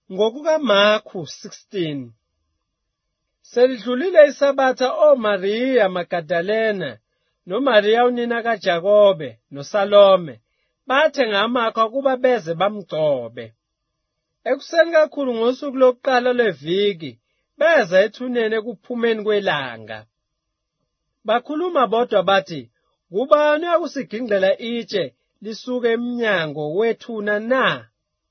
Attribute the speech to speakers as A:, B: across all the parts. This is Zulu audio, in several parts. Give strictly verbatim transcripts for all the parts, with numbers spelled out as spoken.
A: NgokukaMakhu sixteen. Selidlulile isabatha oMariya Magadalena noMariya unina kaJakobe noSalome bathe ngamakho ukuba beze bamgcobe. Ekuseni kakhulu ngosuku lokuqala lweviki beza ethuneni ekuphumeni kwelanga. Bakhuluma bodwa bathi, "Kubani uyakusigingqela itshe lisuke eminyango wethuna na?"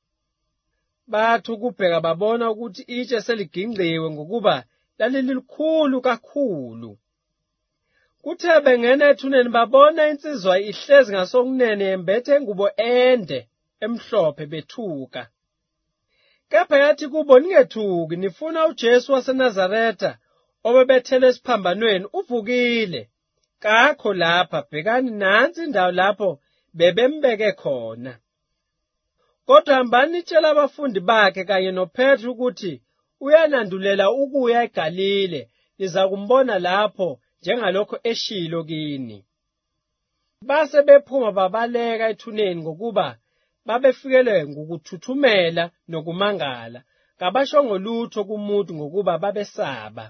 A: Bathi ukubheka babona ukuthi itshe seligingqiwe ngokuba lalilikhulu kakhulu. Kuthe bengena ethuneni babona insizwa ihlezi ngasokunene yembethe ingubo ende emhlophe bethuka. Kepha yathi kubo, "Ningethuki, nifuna uJesu waseNazaretha obebethelwe esiphambanweni, uvukile. Kakho lapha, bhekani nansi indawo lapho bebembeke khona. Kodwa hambani nitshela abafundi bakhe kanye noPetru ukuthi uyanandulela ukuya eGalile, niza kumbona lapho njengalokho eshilo kini." Base bephuma babaleka ethuneni ngokuba babefikelwe ngokuthuthumela nokumangala, kabashongo lutho kumuntu ngokuba babesaba.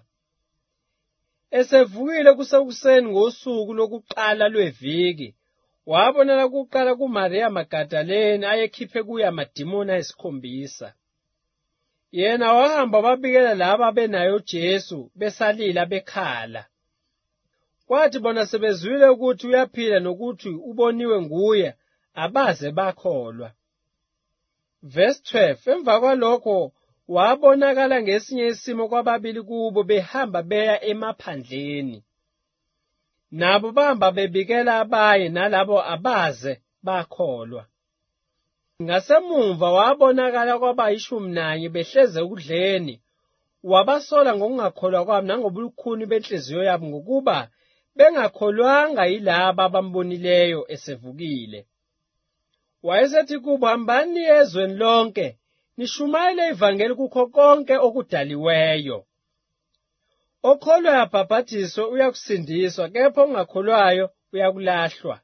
A: Esevukile kusekuseni ngosuku lokuqala lweviki, wabonela kuqala kuMariya Magadalena ayekhiphe kuye amadimoni ayisikhombisa. Yena wahamba wabikela laba benayo uJesu besalila bekhala. Kwathi bona sebezwile ukuthi uyaphila nokuthi uboniwe nguye, abaze bakholwa. Verse twelve. Emva kwalokho wabonakala ngesinye isimo kwababili kubo behamba beya emaphandleni. Nabo bahamba bebikela abaye nalabo abaze bakholwa. Ngasemumva wabonakala kwabayishumi nanye behleze ekudleni, wabasola ngokungakholwa kwabo nangobulukhuni benhliziyo yabo ngokuba bengakholwanga yilaba abambonileyo esevukile. Wayesethi kubo, "Hambani ezweni lonke, nishumayele ivangeli kukho konke okudaliweyo. Okholwayo abhaphathiswe uyakusindiswa, kepha ongakholwayo uyakulahlwa.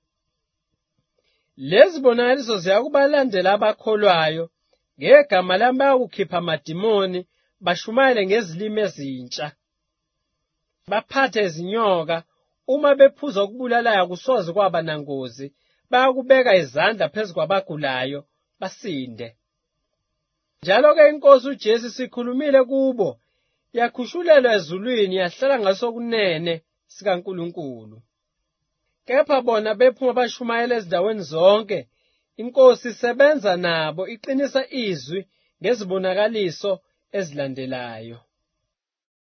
A: Lezi zibonakaliso ziyakubalandela abakholwayo, ngegama lami bayakukhipha amadimoni, bashumayele ngezilimi ezintsha, baphathe izinyoka, uma bephuza okubulalayo akusoze kwaba nangozi, bayakubeka izandla phezu kwabagulayo basinde." Njalo-ke iNkosi uJesu isikhulumile kubo, yakhushulelwa ezulwini yahlala ngasokunene sikaNkulunkulu. Kepha bona bephuma bashumayela ezindaweni zonke, iNkosi isebenza nabo, iqinisa izwi ngezibonakaliso ezilandelayo.